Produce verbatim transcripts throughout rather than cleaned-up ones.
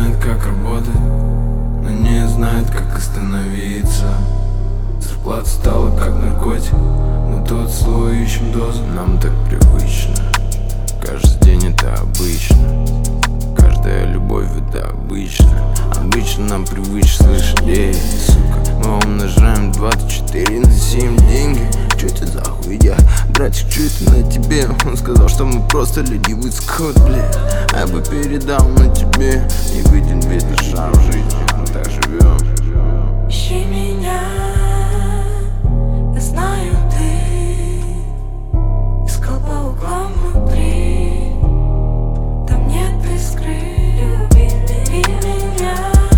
знает, как работать, но не знает, как остановиться. Зарплата стала как наркотик, мы тот слой ищем дозу. Нам так привычно, каждый день это обычно, каждая любовь это обычно. Обычно нам привычно слышать: эй, сука, мы умножаем двадцать четыре на семь деньги. Чё это за хуйня? Братик, чё это на тебе? Он сказал, что мы просто ленивый скот, блядь. Я бы передал на тебе, не виден весь наш шар в жизни, мы так живем. Ищи меня, я знаю, ты искал по углам внутри, там нет искры. Люби меня,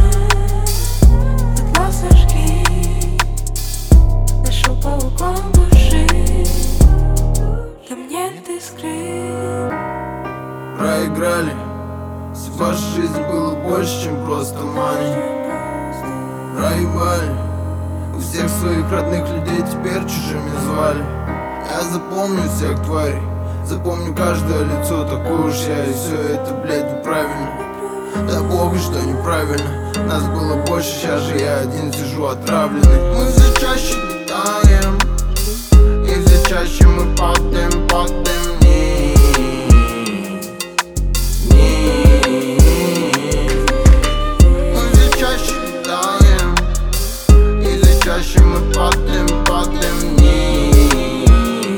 дотла сожги, нашел по углам души, там нет искры. Проиграли, если в вашей жизни было больше, чем просто мани. Проебали, у всех своих родных людей теперь чужими звали. Я запомню всех тварей, запомню каждое лицо, такое уж я. И все это, блядь, неправильно. Да богу, что неправильно. Нас было больше, сейчас же я один сижу отравленный. Мы все чаще летаем, и все чаще мы падаем, падаем вниз, вниз. Мы все чаще летаем, и все чаще мы падаем, падаем вниз,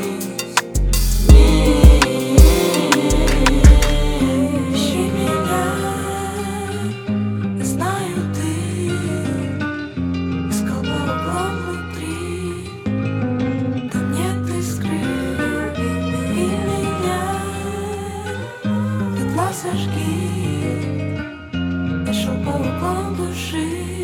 вниз. Ищи меня, я знаю, ты искал по углам внутри, там нет искры. Люби меня, дотла сожги, нашел по углам души.